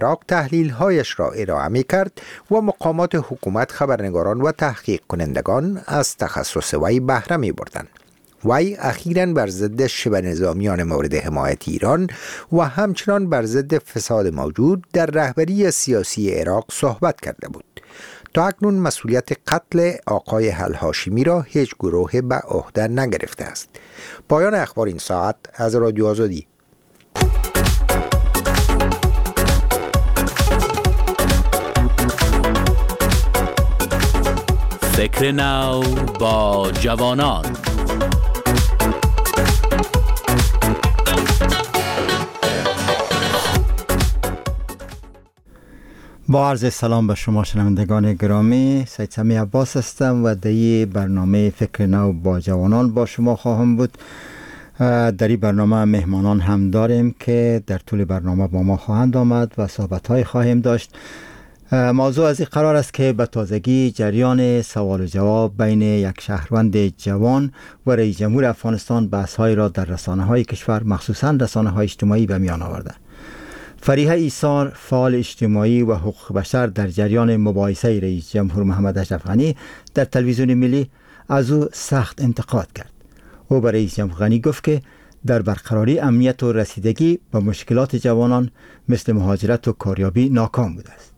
عراق تحلیل‌هایش را ارائه می‌کرد و مقامات حکومت، خبرنگاران و تحقیق کنندگان از تخصص وی بهره می‌بردند. وی اخیراً بر ضد شبه نظامیان مورد حمایت ایران و همچنان بر ضد فساد موجود در رهبری سیاسی عراق صحبت کرده بود. تا اکنون مسئولیت قتل آقای الهاشمی را هیچ گروه به عهده نگرفته است. پایان اخبار این ساعت از رادیو آزادی. فکر نو با جوانان. با عرض سلام به شما شنوندگان گرامی، سید سمی عباس هستم و در برنامه فکر نو با جوانان با شما خواهم بود. در این برنامه مهمانان هم داریم که در طول برنامه با ما خواهند آمد و صحبت‌های خواهیم داشت. موضوع از این قرار است که به تازگی جریان سوال و جواب بین یک شهروند جوان و رئیس جمهور افغانستان بحث‌هایی را در رسانه‌های کشور، مخصوصاً رسانه‌های اجتماعی به میان آورده. فریحه ایثار، فعال اجتماعی و حقوق بشر، در جریان مباحثه رئیس جمهور محمد اشرف غنی در تلویزیون ملی از او سخت انتقاد کرد. او به رئیس جمهور غنی گفت که در برقراری امنیت و رسیدگی به مشکلات جوانان مثل مهاجرت و کاریابی ناکام بوده است.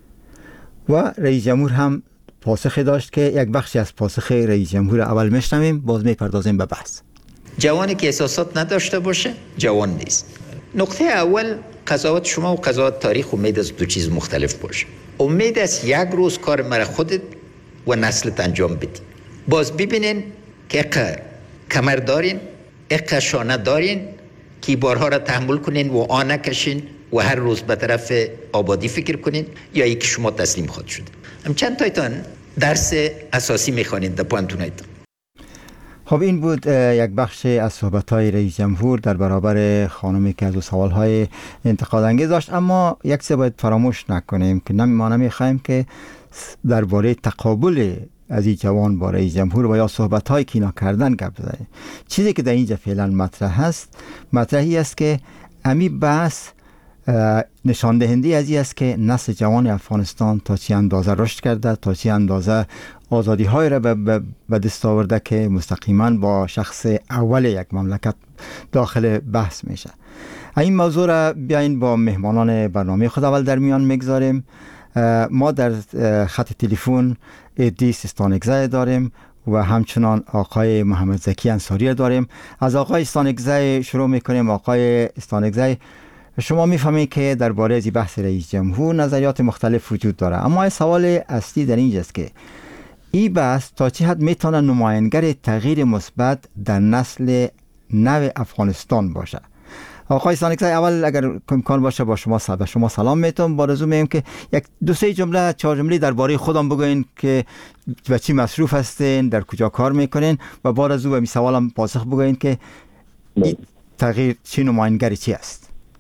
و رئیس جمهور هم پاسخ داشت که یک بخشی از پاسخ رئیس جمهور اول میشنویم، باز میپردازیم به بحث. جوانی که احساسات نداشته باشه جوان نیست. نقطه اول، قضاوت شما و قضاوت تاریخ امید از دو چیز مختلف باشه. امید است یک روز کار مرا خودت و نسلت انجام بدی. باز ببینین که اقا کمر دارین، اقا شانه دارین که بارها را تحمل کنین و آن نکشین و هر روز به طرف آبادی فکر کنین، یا ای که شما تسلیم خود شد. هم چند تایتان درس اساسی میخوانین در پانتونایتان. خب این بود یک بخش از صحبت‌های رئیس جمهور در برابر خانمی که از سوال‌های انتقاد انگیز داشت. اما یک چیز باید فراموش نکنیم که ما نمی‌خوایم که درباره تقابل از این جوان با رئیس جمهور و یا صحبت‌های که اینا کردن گپ بزنیم. چیزی که در اینجا فعلا مطرح است، مطرحی است که امی بحث نشان دهنده از این است که نسل جوان افغانستان تا چه اندازه رشد کرده، تا چه اندازه آزادی های را به دست آورده که مستقیما با شخص اول یک مملکت داخل بحث میشه. این موضوع را بیاین با مهمانان برنامه خود اول در میان میگذاریم. ما در خط تلفن ادی سیستانگزای داریم و همچنان آقای محمد زکی انصاری داریم. از آقای استانگزای شروع میکنیم. آقای استانگزای، شما میفهمید که درباره از بحث رئیس جمهور نظریات مختلف وجود داره، اما سوال اصلی در اینجاست که این بحث تا چه حد میتونه نماینگر تغییر مثبت در نسل نو افغانستان باشه. آقای سانکزای، اول اگر امکان باشه با شما سلام میتونم. با رزوم میگم که یک دو سه جمله 4 جمله درباره خودم بگوین که به چی مصروف هستین، در کجا کار میکنین و با رزوم به سوالم پاسخ بگوین که این تغییر چی نماینگری چی است.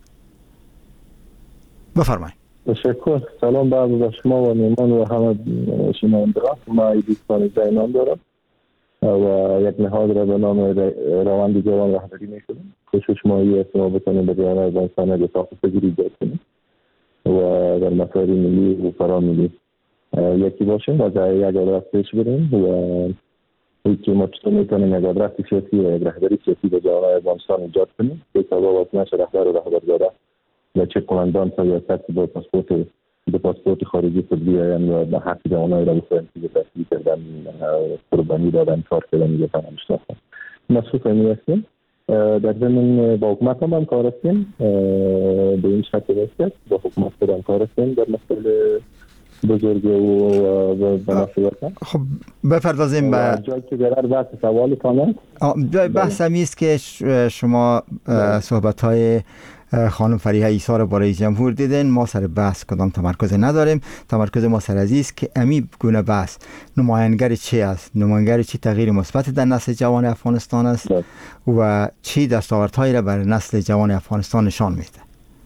بفرمایید. تشکر. سلام به شما و میمان و همه شنوندگان. ما ایدیستان نام دارم و یک نهاد را به نام روند جوان رهبری میکنیم. کوشش ما است ما بتونیم به جوانان افغانستان دفاع پذیری ایجاد کنیم و در مسائل ملی و فراملی یکی باشیم و در یک آدرس پیش بریم و هیچی ما چطور میتونیم یک آدرس سیاسی و یک رهبری سیاسی به جوانان افغانستان ایجاد کنیم که سبب نشه رهبر و رهبرزاده و چه کنندان سیاست با پاسپورت خارجی خود بیاین و به حق جوانای را بخواهیم که تحصیل کردن، قربانی دادن، کار کردن میگفتن همشناختن. مصروف این هستیم. در ضمن با حکومت هم کار هستیم. به این شکل است با حکومت هم کار هستیم در مسئله بزرگ و بنافع وطن. خب بپردازیم به جایی که قرار بحث سوال کنند. بحث همی است که شما صحبت‌های خانم فریحه ایثار با رئیس جمهور دیدن. ما سر بحث کدام تمرکز نداریم. تمرکز ما سر عزیز که امی گونه بحث نماینگر چی است، نماینگر چی تغییر مثبت در نسل جوان افغانستان است و چی دستاوردهایی را بر نسل جوان افغانستان نشان میده.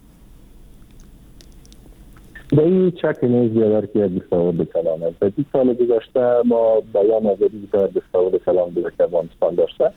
به این شکل نیز بیادر که دستاورد کلان است. 20 سال گذشته ما بیان آزادی در دستاورد کلان بوده که افغانستان داشته.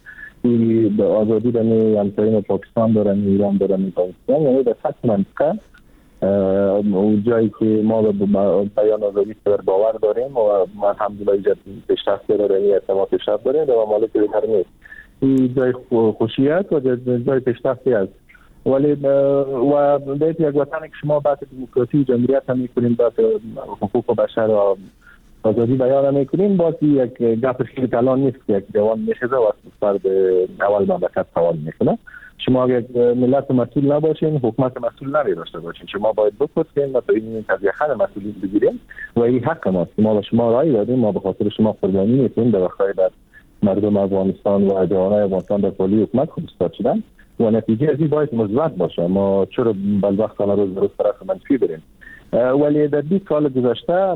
به آزادی در همسایه پاکستان دارن، ایران دارن، پاکستان، یعنی در 7 منطقه جایی که ما به بیان آزادی در باور داریم و ما الحمدلله پیشرفت داریم، اعتماد پیشرفت داریم و ممالک دیگر نیست. این جای خوشی است و جای پیشرفتی است. ولی و بیت یک وطن که شما بحث دموکراسی و جمهوریت هم میکنیم، بحث حقوق بشر و آزادی بیان هم میکنیم، باز یک گپ خیلی کلان نیست که یک جوان میخزه و فرد اول مملکت سوال میکنه. شما اگر ملت مسئول نباشین، حکومت مسئول نداشته باشین. شما باید بپرسین و تا این قضیه خل مسئولین بگیرین و این حق ماست. ما به شما رای دادیم، ما به خاطر شما قربانی میکنیم. در واقع در مردم افغانستان و جوانای افغانستان در پالی حکومت خودستاد شدن و نتیجه از این باید مثبت باشه. ما چرا بالوقت سال روز درست طرف منفی بریم؟ ولی در 20 سال گذشته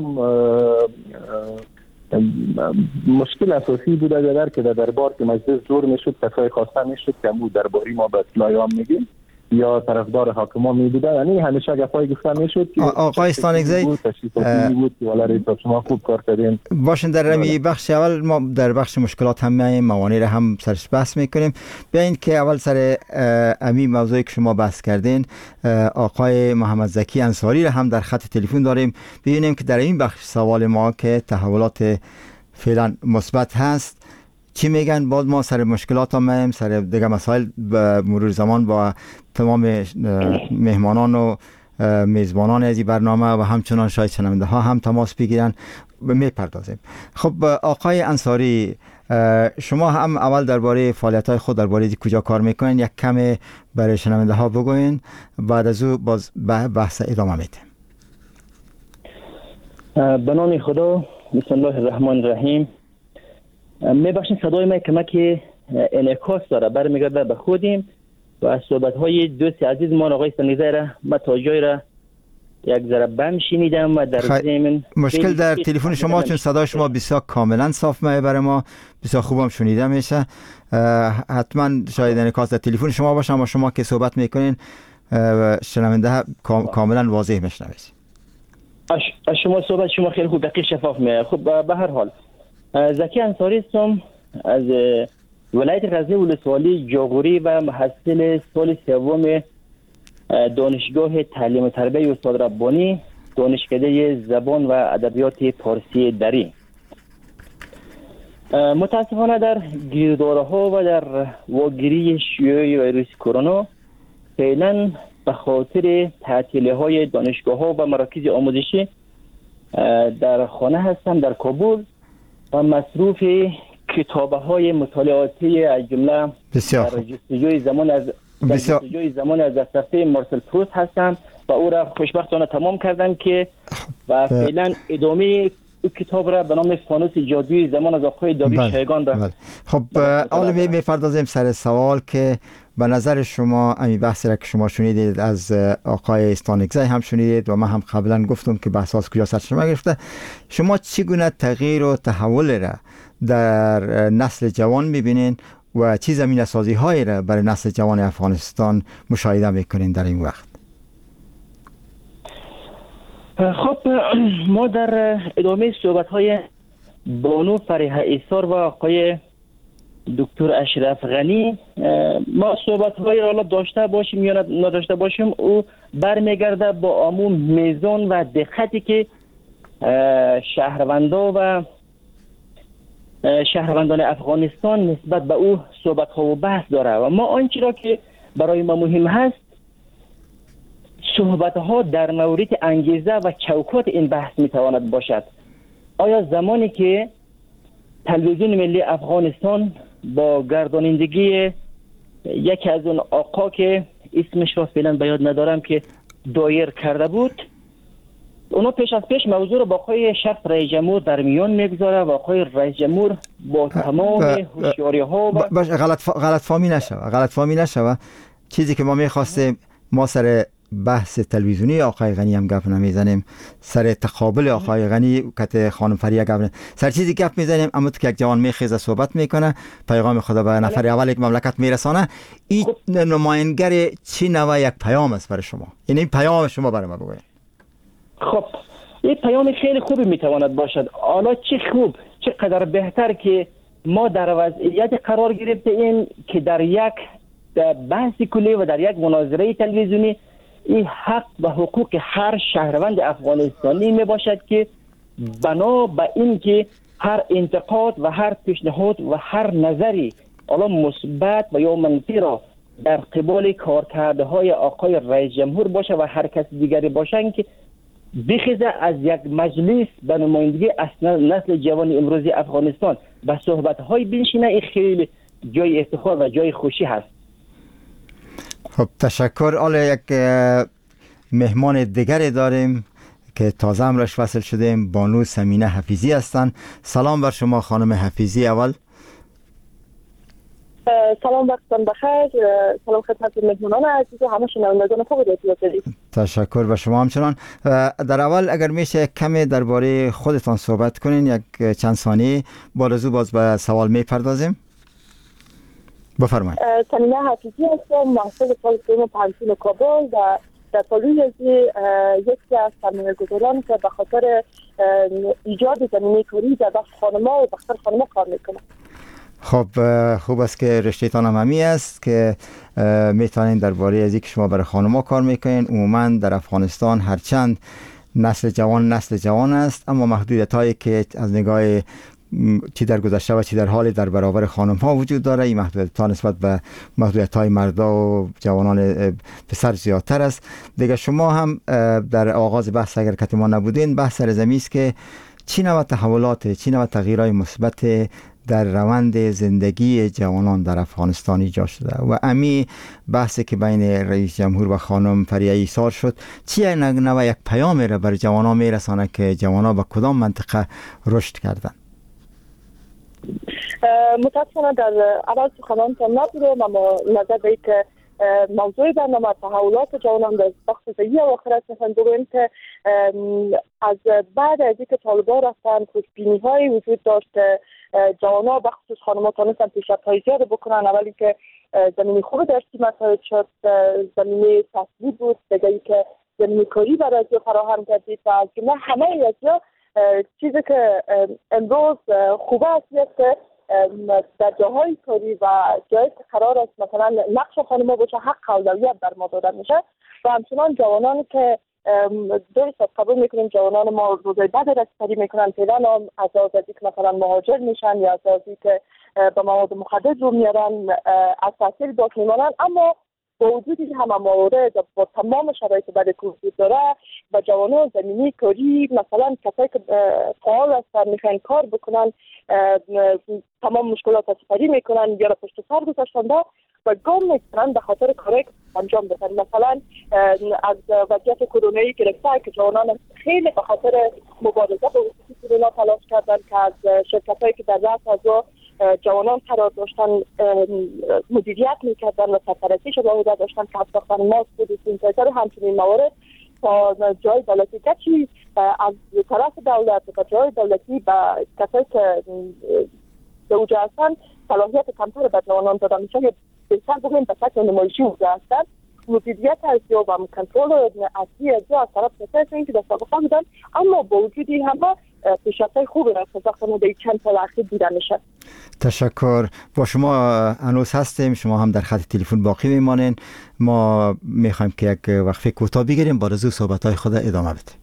مشکل اساسی بوده در که در دربار که مجلس جور میشد، کسای خواسته میشد که مو درباری ما به اصلاحیام میگیم یا طرفدار حاکمان می بودن. یعنی همیشه گپای گفتن میشد که آقای استانکزی بود که والا رئیس شما خوب کار کردین. باشین در رمی بخش اول ما در بخش مشکلات همه موانع را هم سرش بحث میکنیم. بیاین که اول سر امی موضوعی که شما بحث کردین آقای محمد زکی انصاری را هم در خط تلفن داریم. ببینیم که در این بخش سوال ما که تحولات فعلا مثبت هست چی میگن. بعد ما سر مشکلات هم میم، سر دیگه مسائل به مرور زمان با تمام مهمانان و میزبانان از این برنامه و همچنان شاید شنونده ها هم تماس بگیرن میپردازیم. خب آقای انصاری، شما هم اول درباره فعالیت های خود درباره کجا کار میکنین یک کم برای شنونده ها بگوین، بعد از او باز بحث ادامه میدیم. به نام خدا، بسم الله الرحمن الرحیم. میبخشین صدای ما کمک انعکاس داره، برمیگرده به خودیم و از صحبت‌های دوست عزیز ما آقای استانکزی را ما تا جای را یک ذره بم شنیدم و در ضمن مشکل در تلفن شما چون صدای شما بسیار کاملا صاف میاد برای ما، بسیار خوبم شنیده میشه. حتما شاید انعکاس در تلفن شما باشه، اما شما که صحبت میکنین شنونده کاملا واضح میشنوید. شما صحبت شما خیلی خوب دقیق شفاف میاد. خب به هر حال زکی انصاری هستم از ولایت غزنی ولسوالی جاغوری و محصل سال سوم دانشگاه تعلیم و تربیت استاد ربانی، دانشکده زبان و ادبیات فارسی دری. متاسفانه در گیردارها و در واگیری شیوع ویروس کرونا فعلا به خاطر تعطیلی های دانشگاه ها و مراکز آموزشی در خانه هستم در کابل و مصروف کتابه های مطالعاتی از جمله در جستجوی زمان از دسترسی مارسل پروست هستم و او را خوشبختانه تمام کردم که و فعلا ادامه کتاب را به نام فانوس جادویی زمان از آقای داوود شایگان را. خب حالا میپردازیم سر سوال که به نظر شما امی بحثی را که شما شنیدید از آقای استانکزی هم شنیدید و من هم قبلا گفتم که بحث از کجا سرچشمه گرفته، شما چگونه تغییر و تحول را در نسل جوان میبینین و چه زمینه سازی هایی را برای نسل جوان افغانستان مشاهده میکنین در این وقت؟ خب ما در ادامه صحبت های بانو فریح ایسار و آقای دکتر اشرف غنی ما صحبت های را داشته باشیم یا نداشته باشیم، او برمیگرده با عموم میزان و دقتی که شهروندان افغانستان نسبت به او صحبت ها و بحث داره و ما آنچه را که برای ما مهم هست صحبت ها در مورد انگیزه و چوکات این بحث میتواند باشد. آیا زمانی که تلویزیون ملی افغانستان با گردانندگی یکی از اون آقا که اسمش را فعلا به یاد ندارم که دایر کرده بود، اونا پیش از پیش موضوع رو با آقای شخص رئیس جمهور در میان میگذاره و آقای رئیس جمهور با تمام هوشیاری ها و غلط فهمی نشوه. چیزی که ما میخواستیم، ما سر بحث تلویزیونی آقای غنی هم گپ نمیزنیم، سر تقابل آقای غنی کت خانم فریه گپ نمیزنیم، سر چیزی گپ میزنیم اما که یک جوان میخیزه صحبت میکنه، پیغام خدا به نفر اول یک مملکت میرسانه. این نماینگر چی نوع یک پیام است برای شما؟ یعنی این پیام شما برای ما بگوید. خب این پیام خیلی خوبی میتواند باشد. حالا چه خوب، چقدر بهتر که ما در وضعیت قرار گرفتیم که در یک بحث کلی و در یک مناظره تلویزیونی این حق و حقوق هر شهروند افغانستانی می باشد که بنا به این که هر انتقاد و هر پیشنهاد و هر نظری حالا مثبت و یا منفی را در قبال کارکردهای آقای رئیس جمهور باشه و هر کس دیگری باشن که بخیزه از یک مجلس به نمایندگی نسل جوان امروزی افغانستان به صحبت‌های بنشینه، این خیلی جای افتخار و جای خوشی هست. خب تشکر. حالا یک مهمان دیگری داریم که تازه امروز وصل شدیم. بانو سمینه حفیظی هستند. سلام بر شما خانم حفیظی. اول سلام، وقتتان بخیر. سلام خدمت مهمانان عزیز و همه شنوندگان خوب رادیو جدید. تشکر به شما همچنان. در اول اگر میشه کمی درباره خودتان صحبت کنین، یک چند ثانیه بارزو باز به سوال میپردازیم. بفرمایید. سمینه حفیظی هستم، محصول سال سوم پنجم کابل و در پالیوزی یکی از سرمایه‌گذاران که به خاطر ایجاد زمینه کاری در بخش خانم‌ها و بخش خانم‌ها کار میکنه. خب خوب است که رشته‌تان هم همی است که میتونین درباره از اینکه شما برای خانم‌ها کار میکنین. عموما در افغانستان هرچند نسل جوان است، اما محدودیت‌هایی که از نگاه چی در گذشته و چی در حال در برابر خانم ها وجود داره، این محدودیت ها نسبت به محدودیت های مردا و جوانان پسر زیادتر است. دیگه شما هم در آغاز بحث اگر کتی ما نبودین، بحث سرزمی است که چی نوع تحولات، چی نوع تغییرهای مثبت در روند زندگی جوانان در افغانستان ایجاد شده و امی بحثی که بین رئیس جمهور و خانم فریه ایثار شد، چی نوع یک پیامی را بر جوانان میرسانه که جوانان به کدام منطقه رشد کردن؟ متاسفانه در اول سخنانتان نبودم، اما نظر به که موضوع برنامه تحولات جوانان در بخش زندگی آخرت میخوایم بگویم که از بعد از اینکه طالبان رفتن خوشبینی های وجود داشت که جوانان بخصوص خانم‌ها تانستن پیشرفت‌های زیاد بکنن. اولی که زمینه خوب درسی مساعد شد، زمینه تحصیلی بود، دیگه که زمینه کاری برای فراهم کردید و از جمله همه از چیزی که امروز خوب است که در جاهای کاری و جایی که قرار است مثلا نقش خانم‌ها باشه حق اولویت بر ما داده میشه و همچنان جوانانی که درست قبول میکنیم جوانان ما روزای بعد رسیدگی میکنن فعلا از آزادی که مثلا مهاجر میشن یا از آزادی که به مواد مخدر رو میارن از تاثیر باز میمانن، اما با وجودی همه موارد با تمام شرایط بعد که وجود داره و جوانان زمینی کاری مثلا کسایی که فعال هستن میخواین کار بکنن تمام مشکلات سپری میکنن یا را پشت سر گذاشتن و گام میکنن به خاطر کاری که انجام بدن. مثلا از وضعیت کرونایی گرفته که جوانان خیلی به خاطر مبارزه با وجود کرونا تلاش کردن که از شرکتایی که در رأس از جوانان قرار داشتن مدیریت میکردن و سرپرستیش به عهده داشتن که از ساختن ماسک بود سینتایزر همچنین موارد تا جای دولتی کچی از طرف دولت و جای دولتی به کسایی که زوجه هستن صلاحیت کمتر به جوانان داده میشه یا بهتر بگویم به شکل نمایشی بوده هستن. مدیریت از یا و کنترل اصلی از از طرف کسایی که در سابقه بودن، اما با وجودی همه پیشرفت‌های خوبی را ساختن در چند سال اخیر دیده میشه. تشکر. با شما هنوز هستیم، شما هم در خط تلفن باقی میمانین. ما میخوایم که یک وقفه کوتاه بگیریم، بارزو صحبت‌های خود ادامه بدیم.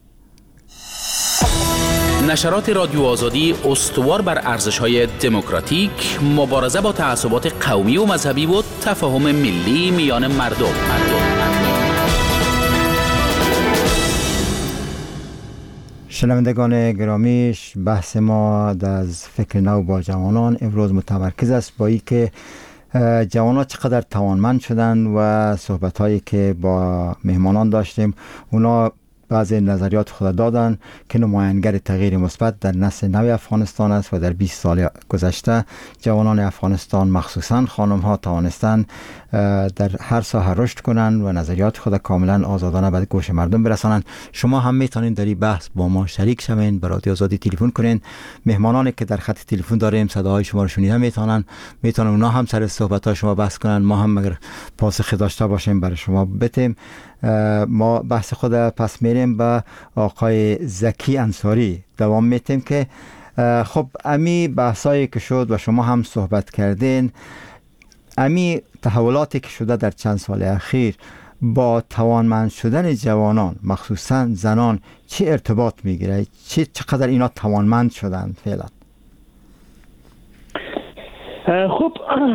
نشرات رادیو آزادی استوار بر ارزش‌های دموکراتیک، مبارزه با تعصبات قومی و مذهبی و تفاهم ملی میان مردم. شنوندگان گرامیش، بحث ما از فکر نو با جوانان امروز متمرکز است با اینکه جوانان چقدر توانمند شدن و صحبت‌هایی که با مهمانان داشتیم اونا بعضی نظریات خود دادن که نمایانگر تغییر مثبت در نسل نو افغانستان است و در 20 سال گذشته جوانان افغانستان مخصوصا خانم ها توانستند در هر ساحه رشد کنند و نظریات خود کاملا آزادانه به گوش مردم برسانند. شما هم میتونید در این بحث با ما شریک شوین، به رادیو آزادی تلفن کنین. مهمانانی که در خط تلفن داریم صداهای شما رو شنیده میتونن اونا هم سر صحبت های شما بحث کنن، ما هم اگر پاسخ داشته باشیم برای شما بتیم. ما بحث خود پس میریم به آقای زکی انصاری دوام میتیم که خب امی بحثایی که شد و شما هم صحبت کردین، امی تحولاتی که شده در چند سال اخیر با توانمند شدن جوانان مخصوصا زنان چه ارتباط میگیره؟ چقدر اینا توانمند شدن فعلا؟ خب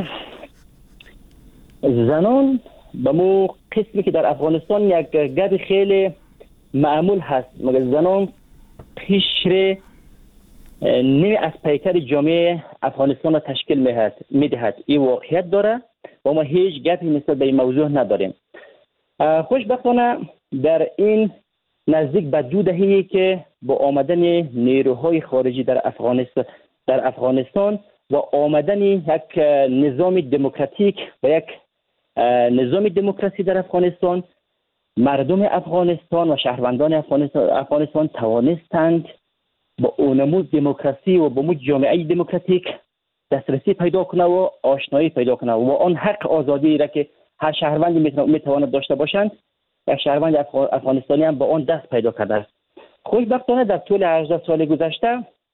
زنان به مو قسمی که در افغانستان یک گپ خیلی معمول هست، مگر زنان قشر نیمی از پیکر جامعه افغانستان را تشکیل میدهد. این واقعیت داره و ما هیچ گپی نسبت به این موضوع نداریم. خوشبختانه در این نزدیک به 2 دهه‌ای که با آمدن نیروهای خارجی در افغانستان و آمدن یک نظام دموکراتیک و یک نظام دموکراسی در افغانستان، مردم افغانستان و شهروندان افغانستان توانستند با اونمو دموکراسی و با جامعه دموکراتیک دسترسی پیدا کنه و آشنایی پیدا کنه و آن حق آزادی را که هر شهروندی میتواند داشته باشند، یک شهروند افغانستانی هم با آن دست پیدا کرده است. خوشبختانه در طول 18 سال گذشته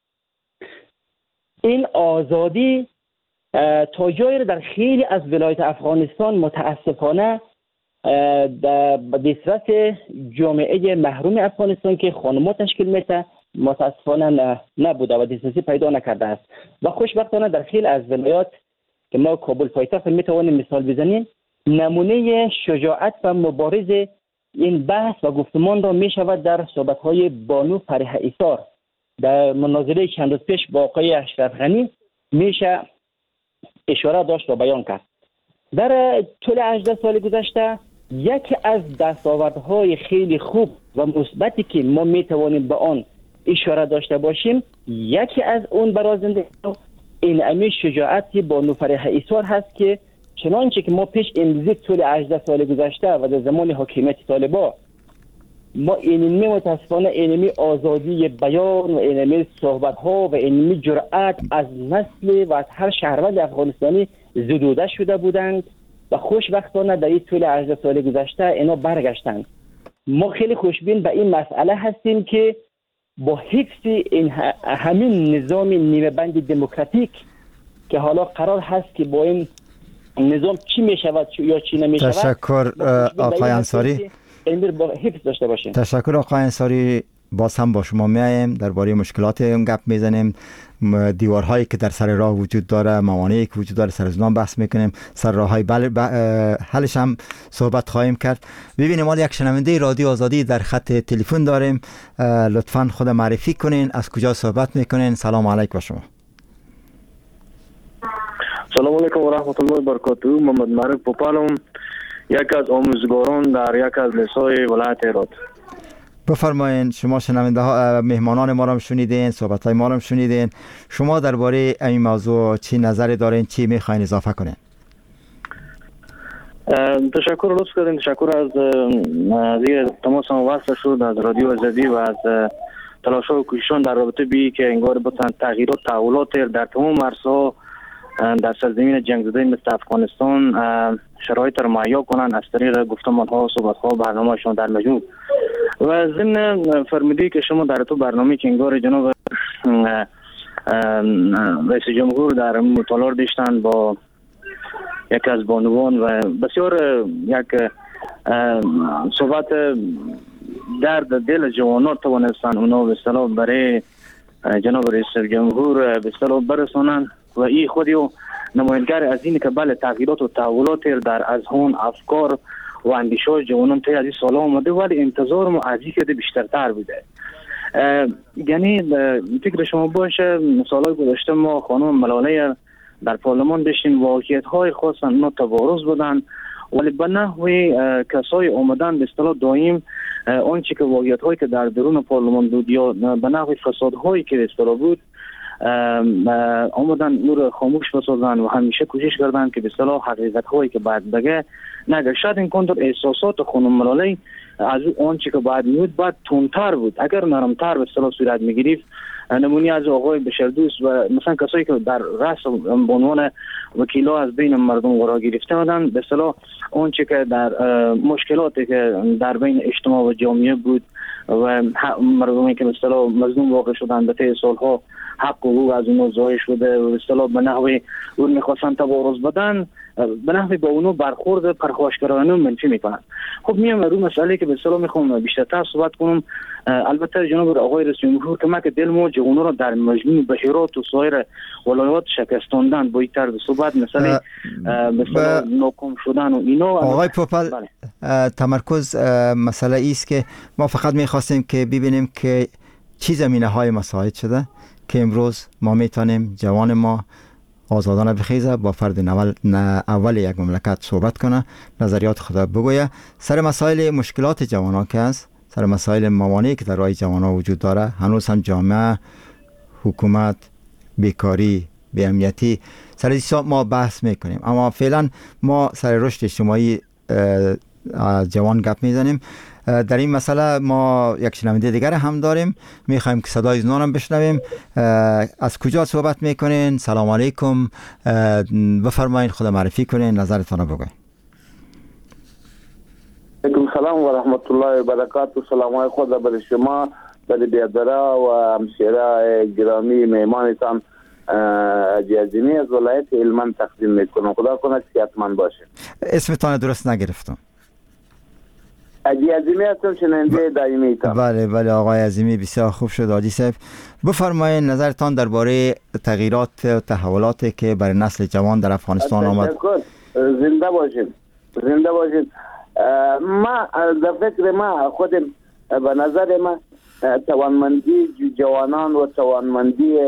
این آزادی تا جایی در خیلی از ولایت افغانستان متاسفانه به دسترس جامعه محروم افغانستان که خانم‌ها تشکیل میده متاسفانه نبوده و دسترسی پیدا نکرده است. و خوشبختانه در خیلی از ولایات که ما کابل پایتخت میتوانیم مثال بزنیم، نمونه شجاعت و مبارزه این بحث و گفتمان را میشود در صحبت‌های بانو فریح ایثار در مناظره چند روز پیش با آقای اشرف غنی میشه اشاره داشت و بیان کرد. در طول 18 سال گذشته یکی از دستاوردهای خیلی خوب و مثبتی که ما میتوانیم به آن اشاره داشته باشیم، یکی از اون برازنده این امی شجاعتی بانو فریح ایثار هست که چنانچه که ما پیش امروزی طول 18 سال گذشته و در زمان حاکمیت طالبان ما اینمی متاسفانه اینمی آزادی بیان و اینمی صحبت ها و اینمی جرأت از نسل و از هر شهروند افغانستانی زدوده شده بودند و خوشبختانه در این طول 18 سال گذشته اینا برگشتند. ما خیلی خوشبین به این مسئله هستیم که با حفظ این همین نظام نیمه بند دموکراتیک که حالا قرار هست که با این نظام چی می شود یا چی نمی شود. تشکر آقای انصاری. با حفظ داشته باشیم. تشکر آقای انصاری. باز هم با شما میایم درباره مشکلات اون گپ میزنیم، دیوارهایی که در سر راه وجود داره، موانعی که وجود داره سر از اونها بحث میکنیم، سر راههای حلش هم صحبت خواهیم کرد. ببینیم ما یک شنونده رادیو آزادی در خط تلفن داریم، لطفاً خود معرفی کنین، از کجا صحبت میکنین؟ سلام علیکم شما. سلام علیکم و رحمت الله و برکاته. محمد معروف پوپالم، یک از آموزگاران در یک از لیسای ولایت هرات. بفرمایید. شما شنونده ها مهمانان ما را شنیدین، صحبت های ما را شنیدین، شما درباره این موضوع چی نظری دارین، چی میخواین اضافه کنین؟ تشکر لطف کردین. تشکر از تماس وصل شد از رادیو آزادی و از تلاش و کوششان در رابطه بی که انگار بتن تغییرات تحولات در تمام مرزها در سرزمین جنگ زده مثل افغانستان شرایط را مهیا کنند از طریق گفتمان ها و صحبت ها و برنامه‌شان در مجموع. و ضمن فرمودی که شما در تو برنامه که انگار جناب رئیس جمهور در مطالعه داشتن با یک از بانوان و بسیار یک صحبت درد دل جوانان توانستن اونا به اصطلاح برای جناب رئیس جمهور به اصطلاح برسانند و این خودیو نمایندگر از این که بله تغییرات و تحولات در اذهان افکار و اندیشه جوانان طی از این سالا آمده، ولی انتظار ما از این که بیشترتر بوده. یعنی فکر شما باشه سالهای گذشته ما خانم ملاله در پارلمان داشتیم، واقعیت های خاص اونا تبارز بودن ولی به نحوی کسای آمدن به اصطلاح دائم آنچه که واقعیت هایی که در درون پارلمان بود یا به نحوی فساد هایی که به اصطلاح بود آمدن نور خاموش بسازن و همیشه کوشش کردن که به اصطلاح حقیقت هایی که باید بگه نگه. شاید این کنتر احساسات خانم ملاله از آنچه که باید میود باید تندتر بود، اگر نرمتر به اصطلاح صورت میگرفت. نمونی از آقای بشردوست و مثلا کسایی که در رأس به عنوان وکیلا از بین مردم قرار گرفته بودن به اصطلاح آنچه که در مشکلاتی که در بین اجتماع و جامعه بود و مردمی که به اصطلاح مظلوم واقع شدن به طی سالها حق و حقوق از اونها ضایع شده و به اصطلاح به نحوی اون میخواستن تبارز بدن، به نحوی با اونو برخورد پرخاشگرانه منفی میکنند. خب میام رو مسئله که به اصطلاح میخوام بیشتر صحبت کنم. البته جناب آقای رئیس جمهور کمک دل موج اونو رو در مجموع بهیرات و سایر ولایات شکستاندن با این طرز صحبت مثلا ناکام شدن و اینا. آقای پوپل تمرکز مسئله ایست که ما فقط میخواستیم که ببینیم که چی زمینه های مساعد شده که امروز ما میتونیم جوان ما آزادانه بخیزه با فرد اول یک مملکت صحبت کنه، نظریات خود بگویه سر مسائل مشکلات جوان ها که هست، سر مسائل موانعی که در راه جوان ها وجود داره. هنوز هم جامعه، حکومت، بیکاری، بی‌امنیتی سر این ما بحث میکنیم، اما فعلا ما سر رشد اجتماعی جوان گپ میزنیم. در این مسئله ما یک شنونده دیگر هم داریم، میخوایم که صدای زنان هم بشنویم. از کجا صحبت میکنین؟ سلام علیکم، بفرمایید خود معرفی کنین، نظرتان رو بگوین. علیکم سلام و رحمت الله و برکاته. سلام های خود برای شما، برای بیادره و همشیره گرامی مهمانتان جازمی از ولایت هلمند تقدیم میکنم. خدا کنه صحتمند باشه. اسمتان درست نگرفتم. عزیمی هستم، شنونده دائمی تان. بله آقای عظیمی، بسیار خوب شد. حاجی صاحب بفرمایید نظرتان درباره تغییرات و تحولاتی که برای نسل جوان در افغانستان آمد. زنده باشین. ما در فکر ما خودم به نظر ما توانمندی جوانان و توانمندی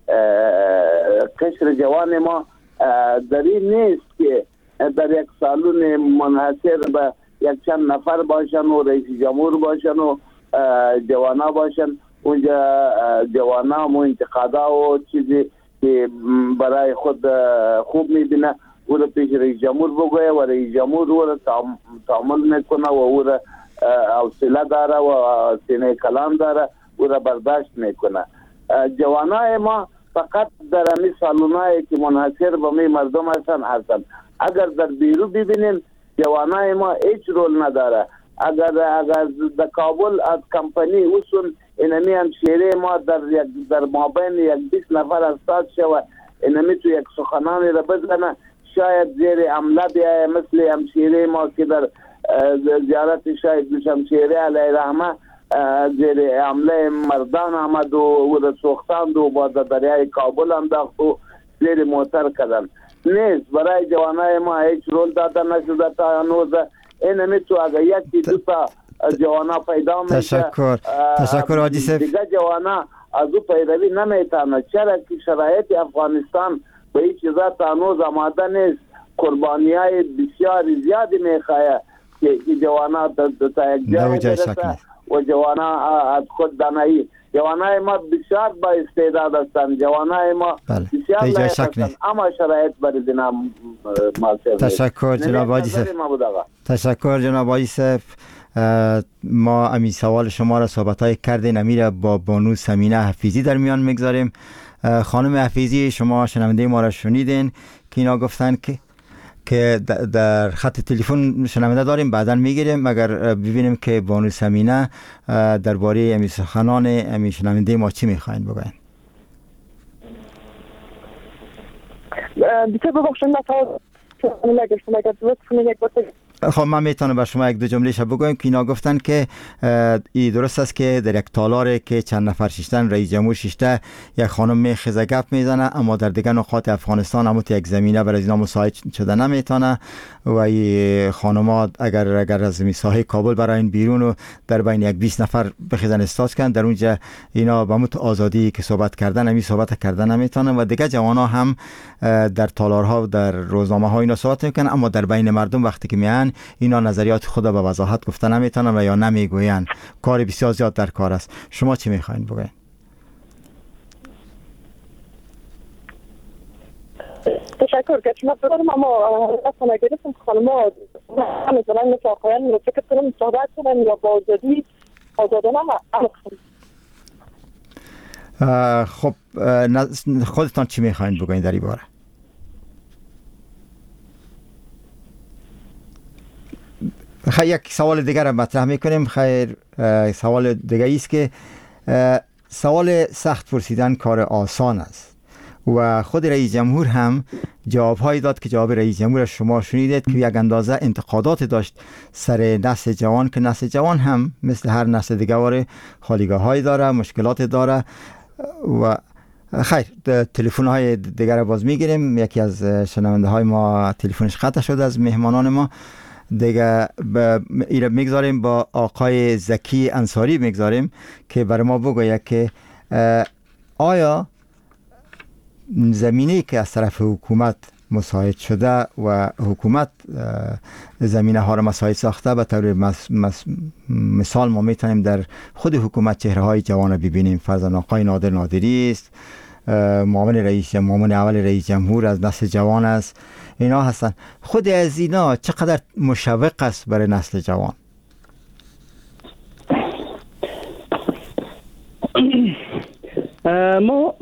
قشر جوان ما در این نیست که در یک سالون منحصر به یک چند نفر باشن و رئیس جمهور باشن و جوانا باشن. اونجا جوانا هم انتقادا و چیزی که برای خود خوب میبینه او را پیش رئیس جمهور بگویه و رئیس جمهور او را تعامل میکنه و او را حوصله داره و سینه کلام داره، او را برداشت میکنه. جوانای ما فقط در امی سالونایی که منحصر به می مردم هستن. اگر در بیرون ببینیم جوانای ما هیچ رول نداره. اگر در کابل از کمپانی وسون اینمی همشیره ما در مابین یک 20 نفر استاد شوه، اینمی تو یک سخنانی را بزنه، شاید زیر عمله بیایه مثل همشیره ما که در زیارت شاید دوش همشیره علیه رحمه زیر عمله مردان آمد و او را سوختند و با دریای کابل انداخت و زیر موتر کردن. نیست برای جوانای ما هیچ رول داده نشده تا هنوز. اینمی تو اگر یکی دو تا جوانا پیدا میشه، تشکر حاجی صاحب، دیگه جوانا از او پیروی نمیتونه. چرا که شرایط افغانستان به این چیزا تا هنوز آماده نیست. قربانی های بسیار زیادی میخواه که جوانا تا یک جای برسه و جوانا از خود دانایی. جوانای ما بسیار با استعداد هستند، جوانای ما بسیار لایق هستند، اما شرایط برای دینا معاصر. تشکر جناب حاجی صاحب. تشکر جناب حاجی صاحب. ما امی سوال شما را صحبت‌های کردین، امیر با بانو سمینه حفیظی در میان میگذاریم. خانم حفیظی، شما شنونده ما را شنیدین که اینا گفتن که در خط تلفن شنونده داریم، بعداً میگیریم مگر ببینیم که بانو سمینه درباره امی سخنان امی شنونده ما چی میخواین بگوین. بیشتر ببخشید خب من میتونم بر شما یک دو جمله شب بگویم که اینا گفتن که ای درست است که در یک تالاره که چند نفر شیشتن، رئیس جمهور شیشته، یک خانم میخیزه گپ میزنه، اما در دیگر نقاط افغانستان همون یک زمینه برای اینا مساعد شده نمیتونه و این خانمات اگر از ساحه کابل برای این بیرون و در بین یک 20 نفر بخیزن استاج کردن، در اونجا اینا با مت آزادی که صحبت کردن همین صحبت کردن نمیتونه و دیگه جوانا هم در تالارها و در روزنامه ها اینا صحبت میکنن، اما در بین مردم وقتی که میان اینا نظریات خود به وضاحت گفتن نمیتونن و یا نمیگوین. کار بسیار زیاد در کار است. شما چی میخواین بگوین؟ تشکر که شما بگم، اما اصلا گرفتم خانم ها مثلا مثل آقایان رو فکر کنم صحبت کنم یا با آزادانه خب خودتان چی میخواین بگوین در این باره؟ خیر یک سوال دیگر هم مطرح میکنیم. خیر سوال دیگه ایست که سوال سخت پرسیدن کار آسان است و خود رئیس جمهور هم جوابهایی داد که جواب رئیس جمهور شما شنیدید که یک اندازه انتقادات داشت سر نسل جوان، که نسل جوان هم مثل هر نسل دیگه خالیگاه‌هایی داره، مشکلات داره. و خیر، تلفن های دیگر رو باز میگیریم. یکی از شنونده های ما تلفنش قطع شده از مهمانان ما دیگه. ایره میگذاریم با آقای زکی انصاری میگذاریم که برای ما بگوید که آیا زمینی که از طرف حکومت مساعد شده و حکومت زمینه ها را مساعد ساخته، به طور مثال ما میتونیم در خود حکومت چهره های جوان ببینیم. فرضاً آقای نادر نادری است، معاون اول رئیس جمهور از نسل جوان است، اینا هستن. خود از اینا چقدر مشوق است برای نسل جوان؟ ما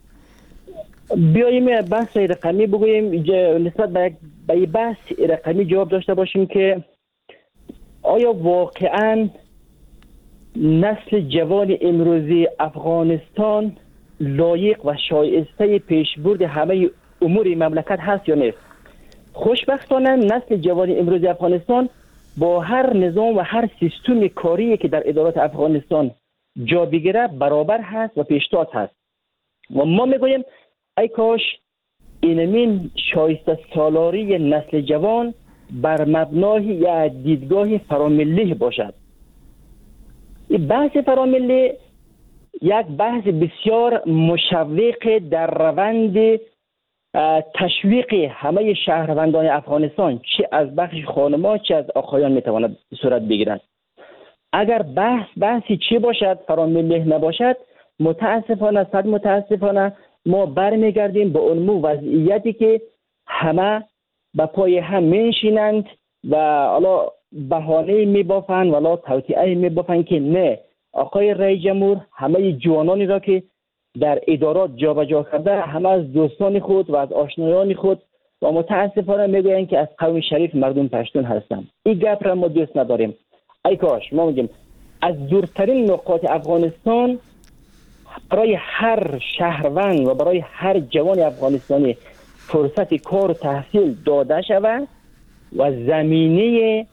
بیاییم بحث رقمی بگوییم، نسبت به بحث رقمی جواب داشته باشیم که آیا واقعا نسل جوان امروزی افغانستان لایق و شایسته پیشبرد همه امور مملکت هست یا نیست؟ خوشبختانه نسل جوان امروزی افغانستان با هر نظام و هر سیستم کاری که در ادارات افغانستان جا بگیره برابر هست و پیشتاز هست. و ما میگوییم ای کاش اینمین شایسته سالاری نسل جوان بر مبنای یا دیدگاه فراملی باشد. این بحث فراملی یک بحث بسیار مشوق در روند تشویق همه شهروندان افغانستان، چه از بخش خانم‌ها چه از آقایان میتواند صورت بگیرد. اگر بحثی چی باشد فراملی نباشد، متاسفانه ما برمیگردیم به اون وضعیتی که همه به پای هم میشینند و حالا بهانه میبافند ولا توطئه میبافند که نه، آقای رئیس جمهور همه جوانانی را که در ادارات جابجا کرده همه از دوستان خود و از آشنایان خود و متاسفانه میگویند که از قوم شریف مردم پشتون هستند. این گپ را ما دوست نداریم. ای کاش ما میگیم از دورترین نقاط افغانستان برای هر شهروند و برای هر جوان افغانستانی فرصت کار و تحصیل داده شود و زمینه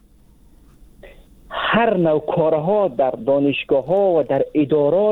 هر نوع کارها در دانشگاه‌ها و در ادارات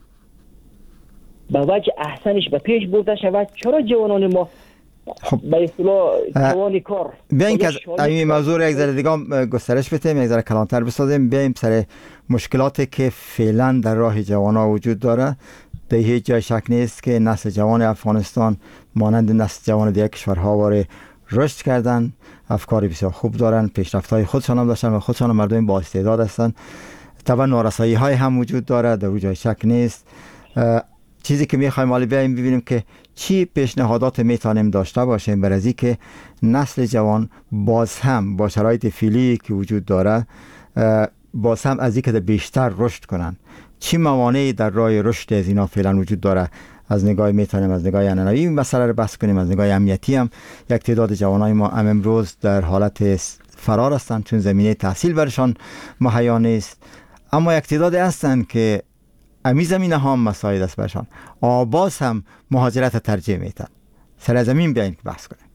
به وجه احسنش به پیش برده شود. چرا جوانان ما به اصطلاح توان کار بیاین که از این موضوع یک ذره دیگه گسترش بدیم، یک ذره کلانتر بسازیم، بیایم سر مشکلاتی که فعلا در راه جوانان وجود داره. در هیچ جای شک نیست که نسل جوان افغانستان مانند نسل جوان دیگر کشورها واره رشد کردن، افکار بسیار خوب دارن، پیشرفت‌های خودشان هم داشتن و خودشان مردم با استعداد هستن. طبعا نارسایی‌های هم وجود داره، در جای شک نیست. چیزی که می‌خوایم حالا بیایم ببینیم که چی پیشنهادات میتونیم داشته باشیم برای از اینکه نسل جوان باز هم با شرایط فعلی که وجود داره باز هم از اینکه بیشتر رشد کنن. چی موانعی در راه رشد از اینا فعلا وجود داره؟ از نگاه میتونیم از نگاه عنعنوی این مسئله رو بحث کنیم، از نگاه امنیتی هم یک تعداد جوانای ما امروز در حالت فرار هستند چون زمینه تحصیل برشان مهیا نیست، اما یک تعداد هستند که امی زمینه ها هم مساعد است برشان، باز هم مهاجرت ترجیح میتن. سر زمین بیاین که بحث کنیم.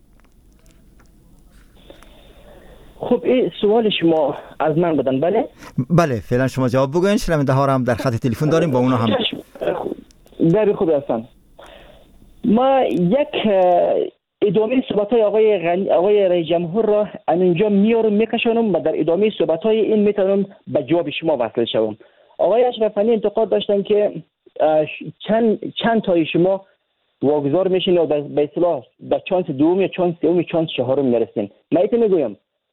خب این سوال شما از من بدن؟ بله فعلا شما جواب بگوین. شنونده ها هم در خط تلفن داریم، با اونا هم در خوب هستن. ما یک ادامه صحبت‌های آقای رئیس جمهور را اینجا میکشونم و در ادامه صحبت‌های این میتونم به جواب شما وصل شوم. آقای اشرف غنی انتقاد داشتن که چند تای شما واگذار میشین و به اصطلاح به چانس دوم یا چانس سوم یا چانس چهارم میرسین. من ایت میگویم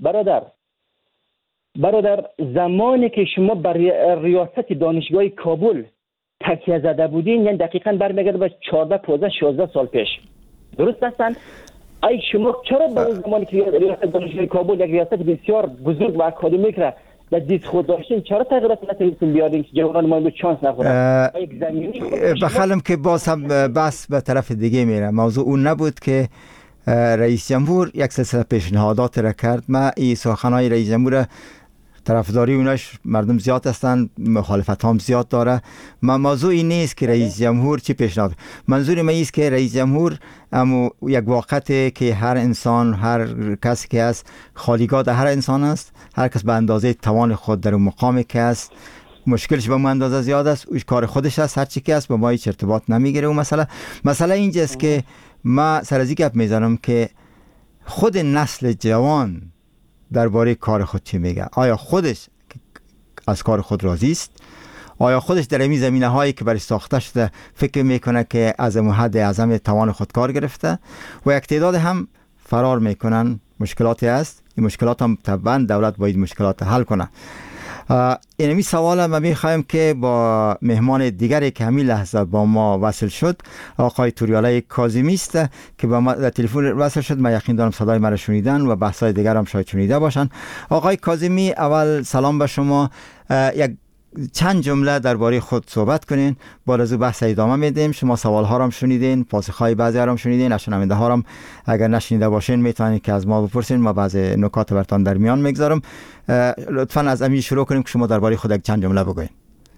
برادر زمانی که شما بر ریاست دانشگاه کابل تکیه زده بودین، یعنی دقیقاً برمیگرده به 14 15 16 سال پیش، درست هستن؟ ای شما چرا به اون زمانی که ریاست دانشگاه کابل یک ریاست بسیار بزرگ و اکادمیک را در دید خود داشتین، چرا تغییرات نتونستین بیارین که جوانان ما چانس نخورن؟ بخلم که باز هم بس به طرف دیگه میره. موضوع اون نبود که رئیس جمهور یک سلسله پیشنهادات را کرد. ما این سخنهای رئیس جمهور طرفداری اوناش مردم زیاد هستن، مخالفت هم زیاد داره. موضوع این نیست که رئیس جمهور چی پیشنهاد. منظور من است که رئیس جمهور اما یک وقته که هر انسان، هر کسی که است، خالیگاه در هر انسان است. هر کس به اندازه توان خود در اون مقامی که است، مشکلش به اون اندازه زیاد است، اوش کار خودش است، هر چی که است با ما هیچ ارتباط نمیگیره. اون مسئله اینجاست که ما سر از این گپ میزنم که خود نسل جوان درباره کار خود چی میگه. آیا خودش از کار خود راضی است؟ آیا خودش در این زمینه هایی که برای ساخته شده فکر میکنه که از حد اعظم توان خود کار گرفته؟ و یک تعداد هم فرار میکنن. مشکلاتی است، این مشکلات هم طبعا دولت باید مشکلات حل کنه. اینمی سوال ما میخوایم که با مهمان دیگری که همین لحظه با ما وصل شد، آقای توریاله کاظمی است که با ما در تلفن وصل شد. من یقین دارم صدای مرا شنیدن و بحث‌های دیگر هم شاید شنیده باشن. آقای کاظمی، اول سلام به شما. یک چند جمله درباره خود صحبت کنین، بعد از بحث ادامه میدیم. شما سوال‌ها رو هم شنیدین، پاسخ‌های بعضی رو هم شنیدین. شنونده‌ها هم اگر نشنیده باشین میتونید که از ما بپرسین، ما بعضی نکات براتون در میان میگذارم. لطفاً از امیر شروع کنیم که شما درباره خود یک چند جمله بگوین.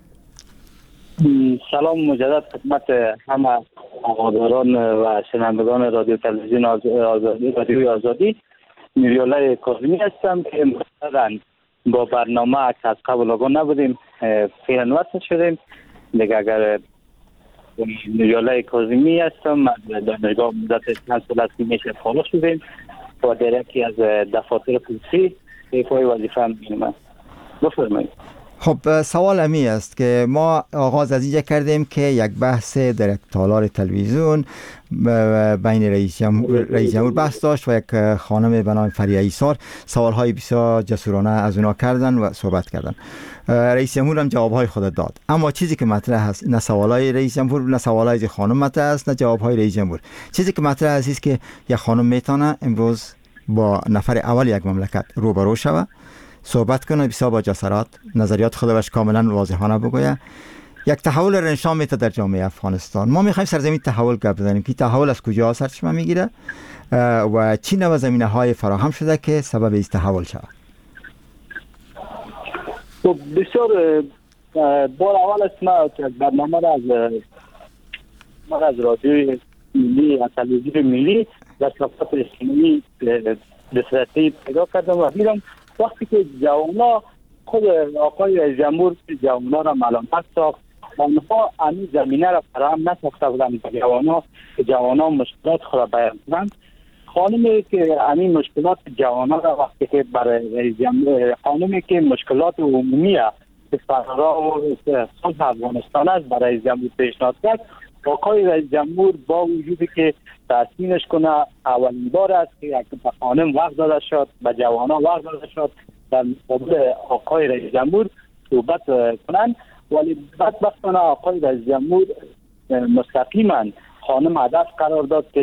سلام مجدد خدمت همه هواداران و شنوندگان رادیو تلویزیون آزادی، رادیوی آزادی. میریالای کاظمی هستم که مثلا با برنامه از قبل آگاه نبودیم، فعلا وصل شدیم دیگه. اگر میریالای کاظمی هستم، از دانشگاه مدت چند سال است که میشه فارغ شدیم با درکی از دفاتر پلیسی ایفای وظیفه میکنم. بفرمایید. خب سوال امی است که ما آغاز از اینجا کردیم که یک بحث در یک تالار تلویزیون بین رئیس جمهور بحث داشت و یک خانم به نام فریحه ایسار سوالهای بسیار جسورانه از اونا کردن و صحبت کردن. رئیس جمهور هم جوابهای خود داد، اما چیزی که مطرح هست نه سوالای رئیس جمهور نه سوالای خانم مطرح است، نه جوابهای رئیس جمهور. چیزی که مطرح است که یک خانم میتونه امروز با نفر اول یک مملکت روبرو شوه، صحبت کنه بسیار با جسارت، نظریات خودش کاملا واضحانه بگویه. یک تحول را نشان میده در جامعه افغانستان. ما میخوایم سرزمین تحول گپ بزنیم که تحول از کجا سرچشمه میگیره و چی نوع زمینه های فراهم شده که سبب این تحول شود. خب بسیار بار اول است ما برنامه از رادیوی ملی، از تلویزیون ملی در صفحات اجتماعی بصورتی پیدا کردم و دیدم وقتی که جوانا خود آقای رئیس جمهور جوانا را ملامت ساخت، آنها همین زمینه را فراهم نساخته بودند که جوانا مشکلات خود را بیان کنند. خانمی که همین مشکلات جوانا را وقتی که برای رئیس جمهور، خانمی که مشکلات عمومی که فرارا و صلح افغانستان است برای رئیس جمهور پیشنهاد کرد، آقای رئیس جمهور با وجودی که تصمیمش کنه اولین بار است که یک خانم وقت داده شد، به جوانا وقت داده شد در مقابل آقای رئیس جمهور صحبت کنند، ولی بدبختانه آقای رئیس جمهور مستقیما خانم هدف قرار داد که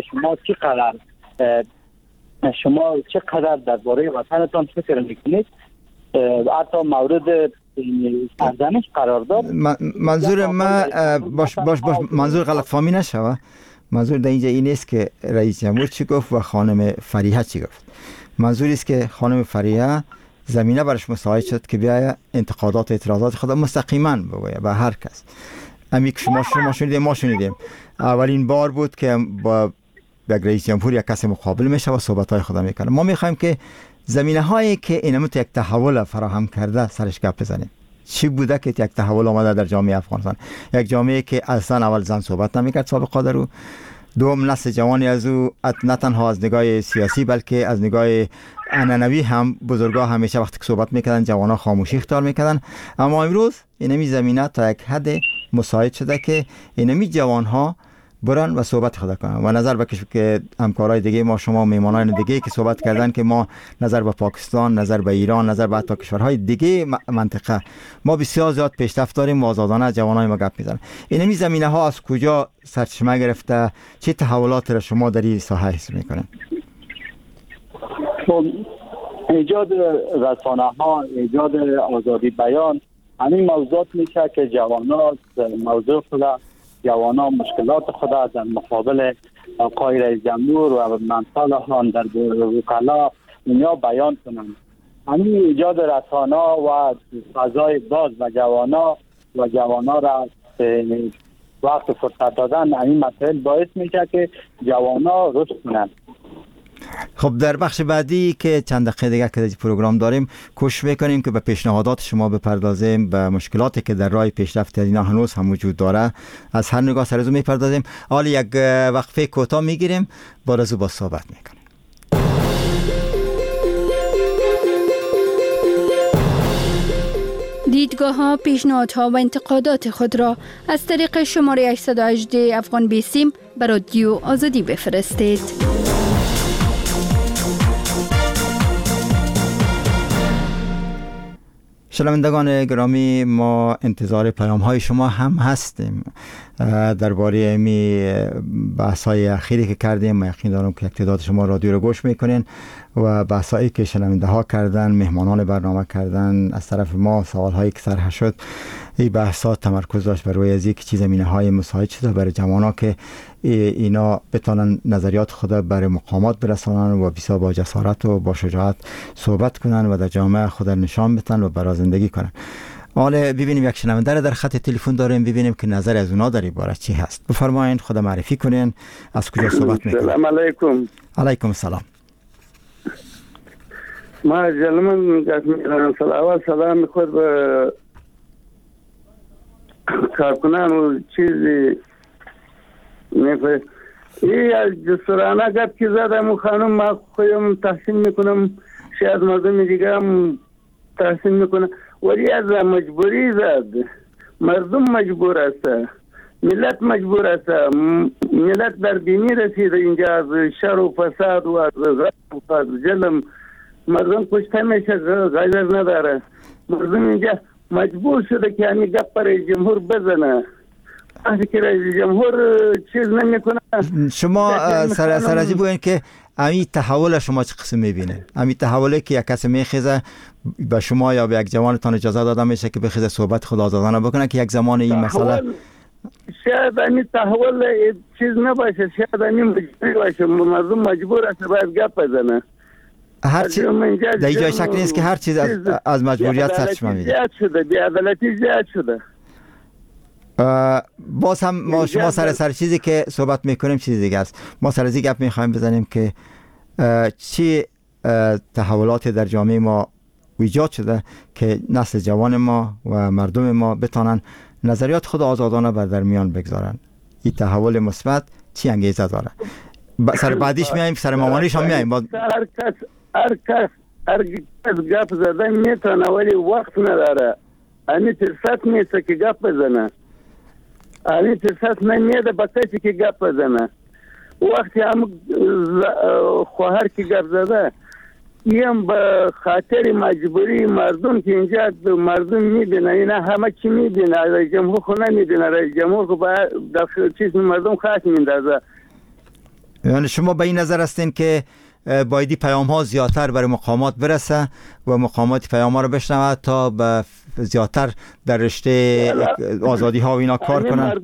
شما چقدر درباره وطنتان فکر میکنید. حتی مورد سرزنش قرار داد. منظور ما باش منظور غلط فهمی نشوه. منظور در اینجا این است که رئیس جمهور چی گفت و خانم فریحه چی گفت. منظور است که خانم فریحه زمینه برش مساعد شد که بیاید انتقادات و اعتراضات خود مستقیما بگوید به هر کس. امی که شما شنیدیم، ما شنیدیم. اولین بار بود که با رئیس جمهور یک کس مقابل میشه و صحبت‌های خود میکنه. ما میخوایم که زمینه هایی که اینم یک تحول فراهم کرده سرش گپ بزنیم. چی بوده که یک تحول آمده در جامعه افغانستان؟ یک جامعه که اصلا اول زن صحبت نمیکرد سابقا در او، دوم نسل جوانی از او نه تنها از نگاه سیاسی بلکه از نگاه عنعنوی هم بزرگا همیشه وقتی که صحبت میکردن جوانا خاموشی اختیار میکردن. اما امروز اینمی زمینه تا یک حد مساعد شده که اینمی جوانها برن و صحبت خود کنن و نظر بکش که همکارای دیگه ما، شما میمانان دیگه که صحبت کردن که ما نظر به پاکستان، نظر به ایران، نظر به حتی کشورهای دیگه منطقه ما بسیار زیاد پیشرفت داریم و آزادانه جوانای ما گپ میزنن. اینمی زمینه ها از کجا سرچشمه گرفته؟ چه تحولات را شما در این ساحه حس میکنید؟ ایجاد رسانه ها، ایجاد آزادی بیان، همین موضوعات میشه که جوانا مشکلات خود در مقابل آقای رئیس جمهور و منصالحان در وکلا اینا بیان کنند. همین ایجاد رسانه و فضای باز و جوانا را وقت فرصت دادن این مسائل باعث میشه که جوانا رشد کنند. خب در بخش بعدی که چند دقیقه دیگه که پروگرام داریم کوشش میکنیم که به پیشنهادات شما بپردازیم، به مشکلاتی که در راه پیشرفت اینا هنوز هم وجود داره از هر نگاه سر از اون میپردازیم. حالا یک وقفه کوتاه میگیریم، بعد از اون با صحبت میکنیم. دیدگاه‌ها، پیشنهادها و انتقادات خود را از طریق شماره 818 افغان بیسیم به رادیو آزادی بفرستید. شنوندگان گرامی، ما انتظار پیام های شما هم هستیم درباره می بحث های اخیری که کردیم. من یقین دارم که تعداد شما رادیو رو گوش میکنین و بحث هایی که شنونده ها کردن، مهمانان برنامه کردن، از طرف ما سوال هایی که طرح شد، این بحث ها تمرکز داشت بر روی از یک چیز زمینه های مساعد شده برای جوانان که اینا بتونن نظریات خود برای مقامات برسانن و بسیار با جسارت و با شجاعت صحبت کنن و در جامعه خود نشان بدن و برای زندگی کنن. حالا ببینیم یک شنونده در خط تلفن داریم، ببینیم که نظر از اونا در این باره چی هست. بفرمایید، خود معرفی کنین، از کجا صحبت میکنین؟ سلام علیکم. علیکم السلام. ما جلمن اول سلام خود به کارکنان و چیزی نفه این جسورانه گفت که زدم خانم ما خودم تحسین میکنم، شاید مردم دیگه هم تحسین میکنم، ولی از مجبوری زد. مردم مجبور است، ملت مجبور است. ملت در بینی رسیده اینجا از شر و فساد و از غرب و از ظلم. مردم کشته میشه، غیر نداره. مردم اینجا مجبور شده که همین گپ برای جمهور بزنه. وقتی که رئیس جمهور چیز نمیکنه. شما سرازی بگوین که امی تحول شما چه قسم میبینه؟ امی تحولی که یک کسی میخیزه به شما یا به یک جوانتان اجازه داده میشه که بخیزه صحبت خود آزادانه بکنه که یک زمان این مسئله شاید امی تحول چیز نباشه، شاید امی مجبوری باشه. مردم مجبور است باید گپ بزنه. هر چیز در جای شک نیست که هر چیز از مجبوریت سرچ میده. زیاد شده، بی‌عدالتی زیاد شده. باز هم ما شما سر چیزی که صحبت میکنیم چیز دیگه است. ما سر از این گپ میخوایم بزنیم که چی تحولاتی در جامعه ما ایجاد شده که نسل جوان ما و مردم ما بتانن نظریات خود آزادانه بر در میان بگذارن. این تحول مثبت چی انگیزه داره؟ سر بعدیش میایم، سر مامانیش هم میایم. هر کس گپ زدن میتونه ولی وقت نداره. امی فرصت نیست که گپ بزنه. امی فرصت نمیده با کسی که گپ بزنه. وقتی هم خواهر که گپ زده این به خاطر مجبوری مردم که اینجا مردم میبینه، اینا همه چی میبینه. رئیس جمهور خود نمیبینه، رئیس جمهور خود در چیز مردم خاص میندازه. یعنی شما به این نظر هستین که بایدی پیام ها زیادتر برای مقامات برسه و مقامات پیام ها رو بشنوه تا به زیادتر در رشته آزادی ها و اینا کار کنن.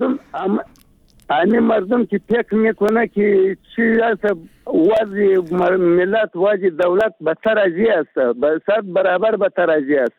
مردم که فکر میکنه که چی هست وضع ملت وضع دولت بدتر از این است، 100 برابر بدتر از این است،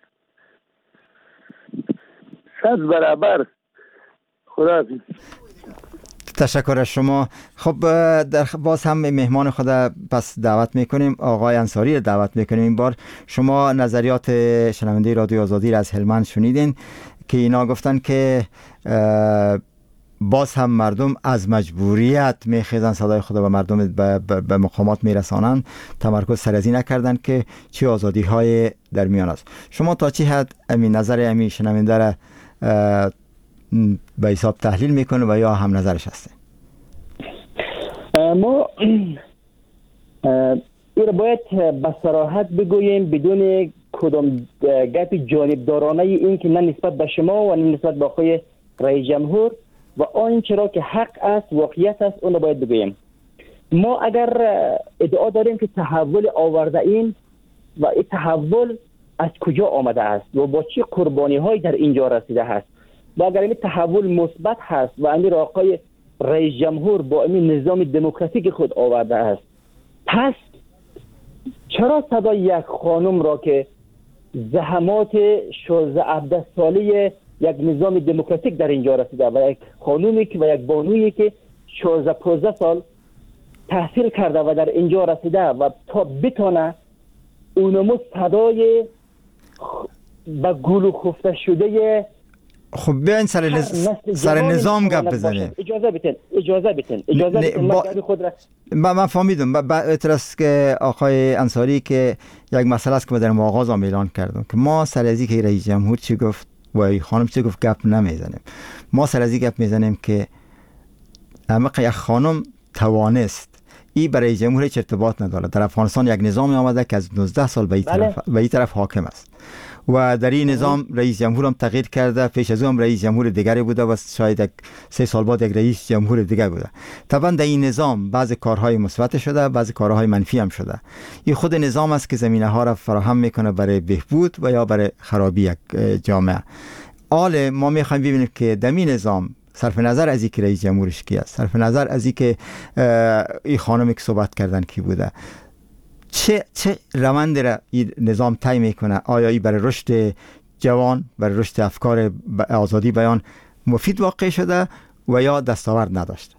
100 برابر. خدا تشکر از شما. خب باز هم مهمان خود پس دعوت میکنیم، آقای انصاری رو دعوت میکنیم. این بار شما نظریات شنونده رادیو آزادی را از هلمند شنیدین که اینا گفتن که باز هم مردم از مجبوریت میخیزن صدای خود و مردم به مقامات میرسانن، تمرکز سر از این نکردن که چه آزادی های در میان است. شما تا چی حد امین نظر امین شنونده را به حساب تحلیل میکنه و یا هم نظرش هسته؟ ما این باید به صراحت بگوییم بدون کدام گپ جانبدارانه، این که نه نسبت به شما و نه نسبت به آقای رئیس جمهور و آنچه را که حق است، واقعیت است، اون را باید بگوییم. ما اگر ادعا داریم که تحول آورده این و این تحول از کجا آمده است و با چه قربانی های در اینجا رسیده است و اگر این تحول مثبت هست و امیر آقای رئیس جمهور با این نظام دموکراتیک خود آورده است، پس چرا صدای یک خانم را که زحمات 16-17 ساله یک نظام دموکراتیک در اینجا رسیده و یک خانومی که و یک بانویی که 16-15 سال تحصیل کرده و در اینجا رسیده و تا بتونه اونمو صدای با گلو خفته شده خب بیاین سر نظام گپ بزنیم. اجازه بتین من فهمیدم. اعتراض که آقای انصاری که یک مسئله است که در آغاز هم اعلان کردم که ما سر از اینکه رئیس جمهور چی گفت و خانم چی گفت گپ نمیزنیم. ما سر از این گپ میزنیم که یک خانم توانست این برای جمهور هیچ ارتباط نداره. در افغانستان یک نظامی آمده که از 19 سال به این طرف حاکم است و در این نظام رئیس جمهور هم تغییر کرده. پیش از او هم رئیس جمهور دیگری بوده و شاید 3 سال بعد یک رئیس جمهور دیگر بوده. طبعا در این نظام بعضی کارهای مثبت شده، بعضی کارهای منفی هم شده. این خود نظام است که زمینه ها را فراهم میکنه برای بهبود و یا برای خرابی یک جامعه. حال ما میخوایم ببینیم که در این نظام صرف نظر از اینکه رئیس جمهورش کی است، صرف نظر از اینکه این خانمی که صحبت کردن کی بوده، چه روند را این نظام طی میکنه؟ آیا این برای رشد جوان، برای رشد افکار آزادی بیان مفید واقع شده و یا دستاورد نداشته؟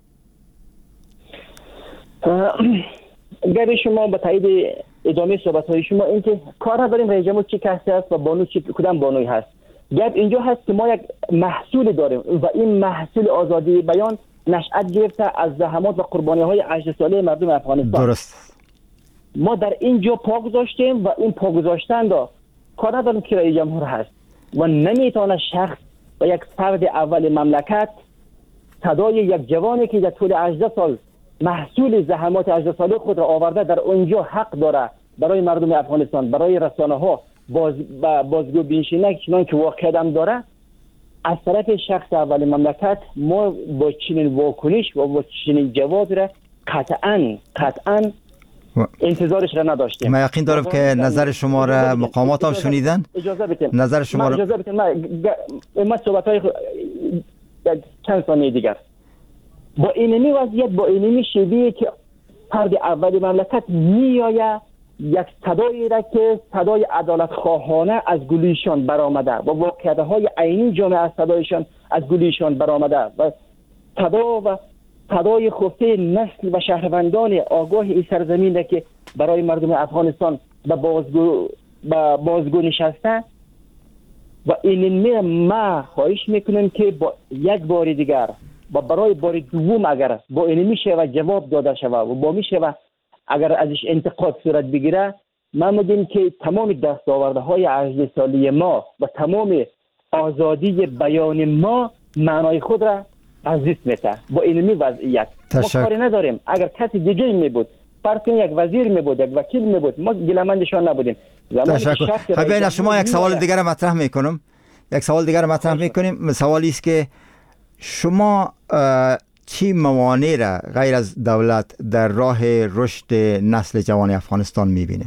گرد شما به تایید ادامه صحبت های شما این که کار داریم رئیس جمهور چی کسی است و بانو چی کدام بانوی هست. گرد اینجا هست که ما یک محصول داریم و این محصول آزادی بیان نشأت گرفته از زحمات و قربانی های 8 ساله مردم افغانستان. درست. ما در اینجا پا گذاشتیم و این پا گذاشتن را کار نداریم که رئیس جمهور هست و نمیتونه شخص و یک فرد اول مملکت صدای یک جوانی که در طول 18 سال محصول زحمات 18 ساله خود را آورده در اونجا حق داره برای مردم افغانستان، برای رسانه ها بازگو بنشینه چنان که واقعیت هم داره. از طرف شخص اول مملکت ما با چنین واکنش و با چنین جواب را قطعاً انتظارش را نداشتیم. من یقین دارم که نظر شما را مقامات هم شنیدن. اجازه بدین. نظر شما را اجازه بدین. من صحبت‌های چند ثانیه دیگر با اینمی وضعیت، با اینمی شیوهی که فرد اول مملکت میآید یک صدایی را که صدای عدالت خواهانه از گلویشان برآمده و واقعیت‌های عینی جامعه از صدایشان از گلویشان برآمده و صدای خفته نسل و شهروندان آگاه این سرزمین را که برای مردم افغانستان به بازگو نشسته و این ما خواهش میکنم که با یک بار دیگر و برای بار دوم اگر با این میشه و جواب داده شود و با میشه و اگر ازش انتقاد صورت بگیره، ما میگیم که تمام دستاوردهای 18 سالی ما و تمام آزادی بیان ما معنای خود را از دست میده. با اینمی وضعیت ما کاری نداریم. اگر کسی دیگه می بود، فرض یک وزیر می بود، یک وکیل می بود، ما گلمندشان نبودیم. تشکر. ببین شما یک سوال دیگر را مطرح میکنم. سوالی است که شما چی موانع را غیر از دولت در راه رشد نسل جوان افغانستان میبینید؟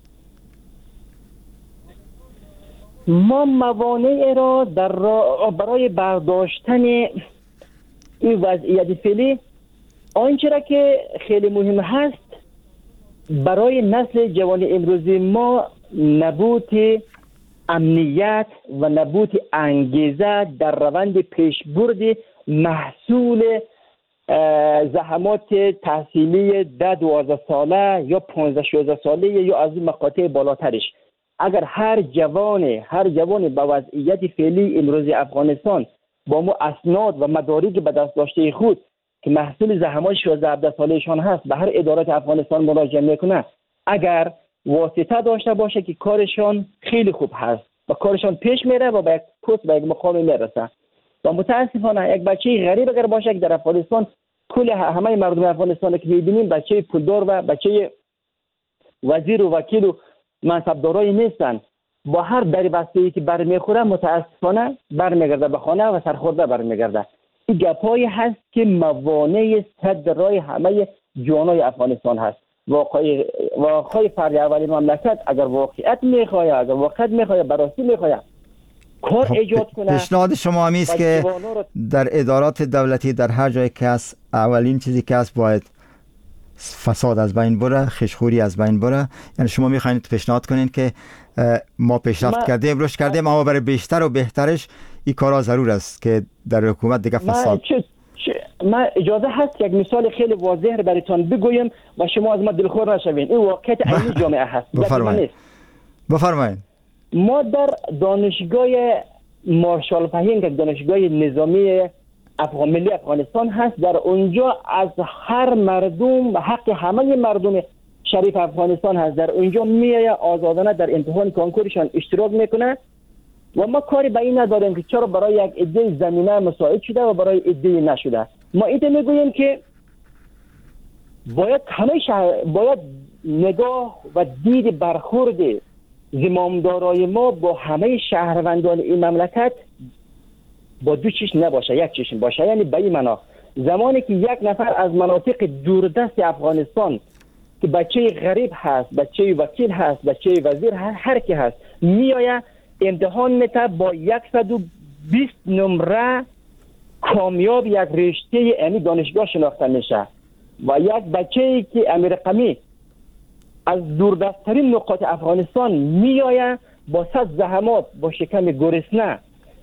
ما موانع را برای برداشتن این وضعیت فعلی آنچه را که خیلی مهم هست برای نسل جوان امروزی ما نبود امنیت و نبود انگیزه در روند پیشبرد محصول زحمات تحصیلی 12 ساله یا 15-16 ساله یا از مقاطع بالاترش. اگر هر جوان با وضعیت فعلی امروزی افغانستان با ما اسناد و مدارک به دست داشته خود که محصول زحمات 16-17 سالشان هست به هر ادارات افغانستان مراجعه میکنه، اگر واسطه داشته باشه که کارشان خیلی خوب هست و کارشان پیش میره و به یک پست و یک مقام میرسه. و متاسفانه یک بچه غریب اگر باشه که در افغانستان کل همه مردم افغانستان که میبینیم بچه پولدار و بچه وزیر و وکیل و منصبدارای نیستن، با هر دری بسته‌ای که برمیخوره متاسفانه برمیگرده به خانه و سرخورده برمیگرده. این گپایی هست که موانع سد راه همه جوانای افغانستان هست. واقعی فرد اول مملکت اگر واقعیت میخواه براستی میخواه کار ایجاد کنه. پیشنهاد شما همی است که در ادارات دولتی در هر جای که هست اولین چیزی که هست باید فساد از بین بره، خشخوری از بین بره. یعنی شما میخواین پیشنهاد کنین که ما پیشرفت کردیم، رشد کردیم، اما برای بیشتر و بهترش این کارا ضرور است که در حکومت دیگه فساد. من اجازه هست یک مثال خیلی واضح برایتان بگویم و شما از ما دلخور نشوین. این واقعیت عینی جامعه هست. بفرمایید. ما در دانشگاه مارشال فهیم که دانشگاه نظامی ملی افغانستان هست، در اونجا از هر مردم و حق همه مردم شریف افغانستان هست، در اونجا میایه آزادانه در امتحان کنکورشان اشتراک میکنه و ما کاری به این نداریم که چرا برای یک عده زمینه مساعد شده و برای عده نشده. ما ایده میگوییم که باید باید نگاه و دید برخورد زمامدارای ما با همه شهروندان این مملکت با دو چشم نباشه، یک چشم باشه. یعنی به این معنا زمانی که یک نفر از مناطق دوردست افغانستان که بچه غریب هست، بچه وکیل هست، بچه وزیر هست، هر کی هست، میآید امتحان میته، با 120 نمره کامیاب یک رشته امی دانشگاه شناخته میشه و یک بچه‌ای که امیر قمی از دوردستترین نقاط افغانستان میآید با 100 زحمات با شکم گرسنه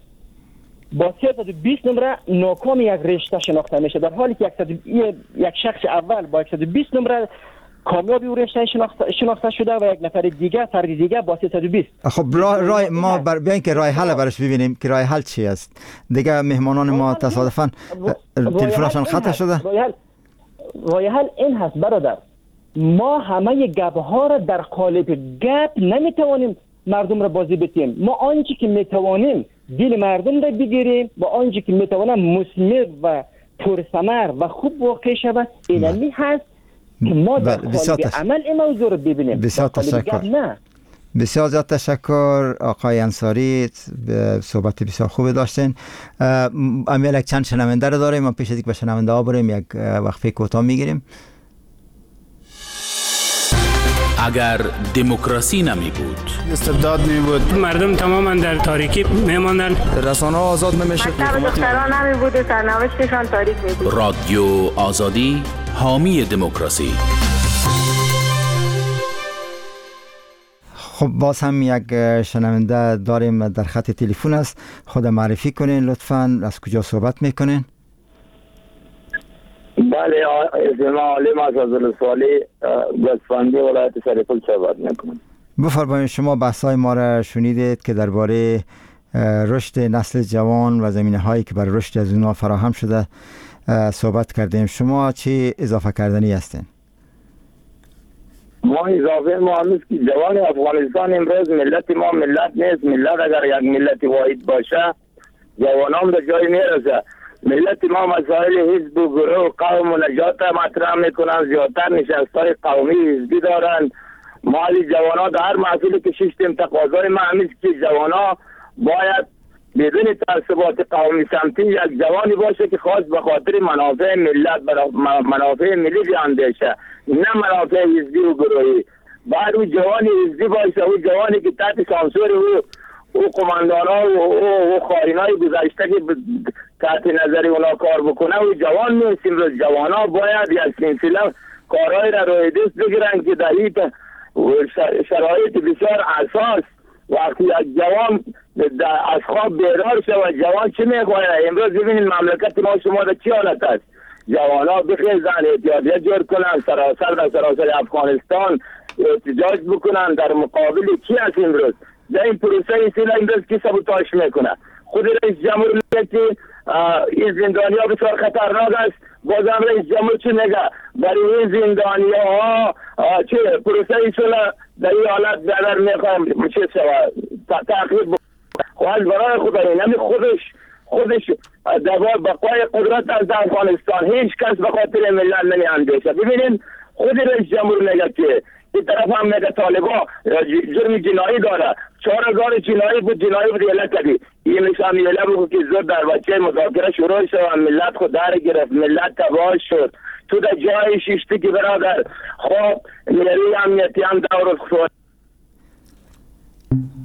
با 320 نمره ناکام یک رشته شناخته میشه، در حالی که یک شخص اول با 120 نمره کامیابی او رشته شناخته شده و یک نفر دیگه، فرد دیگه با 320. خب راه ما بیاین که راه حل برش ببینیم که راه حل چی است. دیگه مهمانان ما تصادفاً تلفنشان خطا شده. راه حل این هست برادر، ما همه گپ ها را در قالب گپ نمیتوانیم مردم را بازی بتیم. ما آنچه که میتوانیم دل مردم را بگیریم و آنچه که میتوانیم مثمر و پرثمر و خوب واقع شود اینمی هست که ما در قالب عمل این موضوع رو ببینیم. بسیار تشکر. بسیار زیاد تشکر آقای انصاری، صحبت بسیار خوبی داشتین. امیل یک چند شنونده رو داریم، ما پیش از اینکه به شنونده ها بریم یک وقفه کوتاه میگیریم. اگر دموکراسی نمی بود، استبداد می بود، مردم تماما در تاریکی می ماندن، رسانه ها آزاد نمی شد، دختران نمی بود و سرنوشتشان تاریک می بود. رادیو آزادی حامی دموکراسی. خب باز هم یک شنونده داریم در خط تلفن است. خود معرفی کنین لطفاً، از کجا صحبت میکنین؟ بله، اسم عالم از الصالح گزفندی ولایت شریف صحبت میکنم. بفرمایید. شما بحث‌های ما را شنیدید که درباره رشد نسل جوان و زمینه‌هایی که برای رشد از اونها فراهم شده صحبت کردیم. شما چی اضافه کردنی هستین؟ ما اضافه ما همیست که جوان افغانستان امروز ملت ما ملت نیست. ملت اگر یک ملت واحد باشه جوانان به جای میرسه. ملت ما مسائل حزب و گروه قوم و نجات مطرح میکنن، زیادتر نشستای قومی حزبی دارن. مالی جوانا در هر محفلی که ششتیم تقاضای ما همیست که جوانا باید بدون تعصبات قومی سمتی یک جوانی باشه که خاص به خاطر منافع ملت، منافع ملی بیاندیشه، نه منافع حزبی و گروهی. بعد او جوانی حزبی باشه، او جوانی که تحت سانسور او قماندان ها و خارین های گذشته که تحت نظر اونا کار بکنه او جوان نیست. امروز جوان ها باید یک سلسله کارهای را روی دست بگیرن که در این شرایط بسیار اساس وقتی یک جوان از خواب بیدار شود. جوان چه میخواهد؟ امروز ببینید مملکت ما شما در چی حالت است؟ جوان ها بخیزن، اتحادیه جور کنن، سراسر افغانستان احتجاج بکنن. در مقابل کی است امروز؟ در این پروسه اصلا امروز کی سابوتاژ میکنه؟ خود رئیس جمهور میگه که این زندانی ها بسیار خطرناک است. بازم رئیس جمهور چی میگه؟ برای این زندانی ها چه پروسه اصلا در این حالت در میخوایم چه شود؟ تحقیق خواهد برای خود اینمی خودش دوار بقای قدرت از افغانستان هیچ کس به خاطر ملت نمی اندیشه. ببینید خود رئیس جمهور میگه که این طرف هم میگه طالبا جرم جنایی داره، 4000 جنایی بود یله کردی. این نشان یله بود که زود در بچه مذاکره شروع شد و ملت خود در گرفت، ملت تباه شد. تو در جای شیشتی که برادر خب نیروی امنیتی هم دور خود.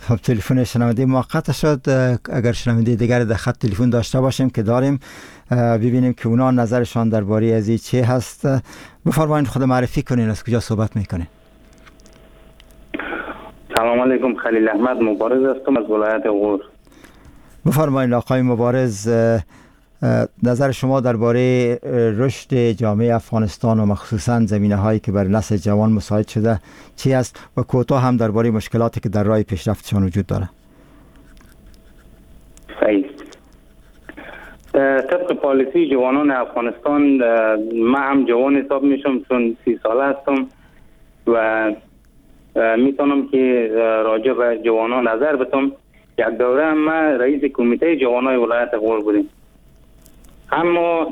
خب تلفن شنونده ما قطع شد. اگر شنونده دیگر در خط تلفن داشته باشیم که داریم، ببینیم که اونا نظرشان درباره از این چه هست. بفرمایید خود معرفی کنین، از کجا صحبت میکنین؟ سلام علیکم، خلیل احمد مبارز هستم از ولایت غور. بفرمایید آقای مبارز، نظر شما درباره رشد جامعه افغانستان و مخصوصا زمینه هایی که بر نسل جوان مساعد شده چی است و کوتاه هم درباره مشکلاتی که در راه پیشرفتشان وجود داره؟ صحیح. طبق پالیسی جوانان افغانستان، من هم جوان حساب میشم چون 30 ساله هستم و میتونم که راجع به جوانان نظر بدم. یک دوره هم من رئیس کمیته جوانای ولایت غور بودیم. اما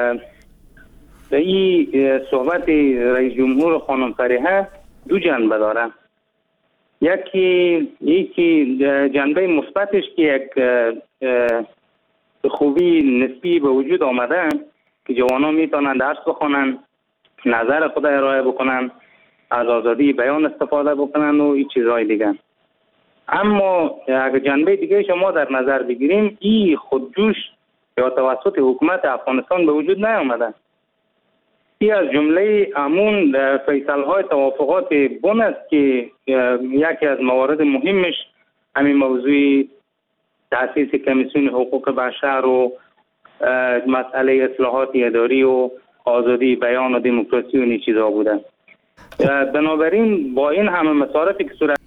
این صحبت رئیس جمهور خانم فریحه دو جنبه داره. یکی جنبه مثبتش که یک خوبی نسبی به وجود آمده که جوانان میتونن درس بخونن، نظر خود ارائه بکنن، از آزادی بیان استفاده بکنن و این چیزهای دیگه. اما اگر جنبه دیگه شما در نظر بگیریم، این خودجوش یا توسط حکومت افغانستان به وجود نیامده. این از جمله همون فیصلهای توافقات بن است که یکی از موارد مهمش همین موضوع تأسیس کمیسیون حقوق بشر و مسئله اصلاحات اداری و آزادی بیان و دموکراسی و این چیزا بوده. بنابراین با این همه مصارفی که صورت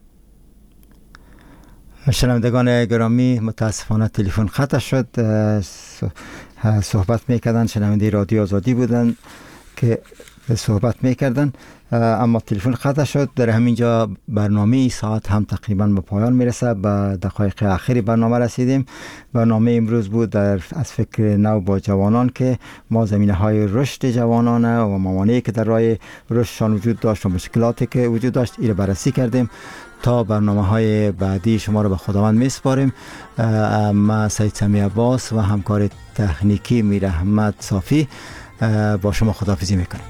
شنوندگان گرامی، متاسفانه تلفن قطع شد. صحبت میکردن، شنونده رادیو آزادی بودن که صحبت میکردن، اما تلفن قطع شد. در همینجا برنامه ساعت هم تقریبا به پایان میرسه. به دقایق آخری برنامه رسیدیم. برنامه امروز بود از فکر نو با جوانان که ما زمینه های رشد جوانان و موانعی که در راه رشدشان وجود داشت و مشکلاتی که وجود داشت ایره بررسی کردیم. تا برنامه های بعدی شما رو به خداوند میسپاریم. من سید سمی عباس و همکار تکنیکی میر احمد صافی با شما خداحافظی میکنیم.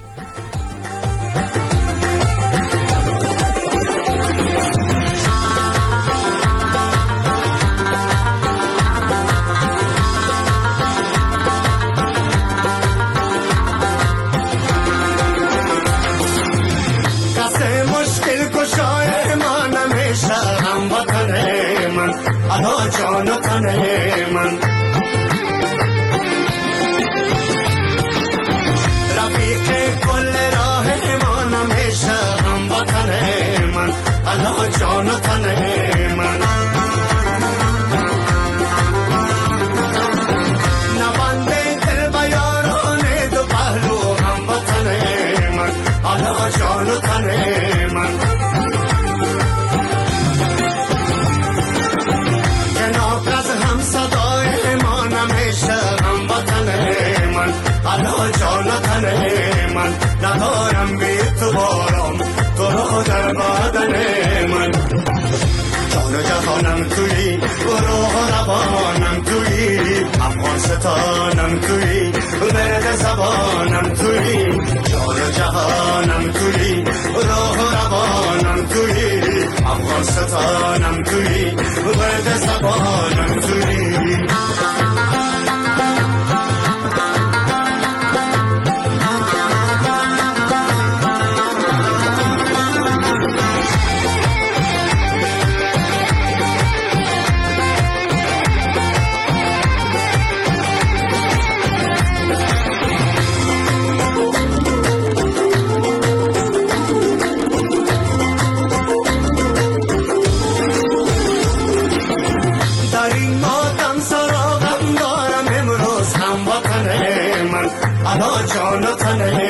ندارم بی تو بارم تو رو در بدن من، جان و جهانم تویی، روح و روانم تویی، افغان ستانم تویی، ورد زبانم تویی، جان و جهانم تویی، روح و روانم تویی، افغان ستانم تویی، ورد زبانم تویی. جان و تن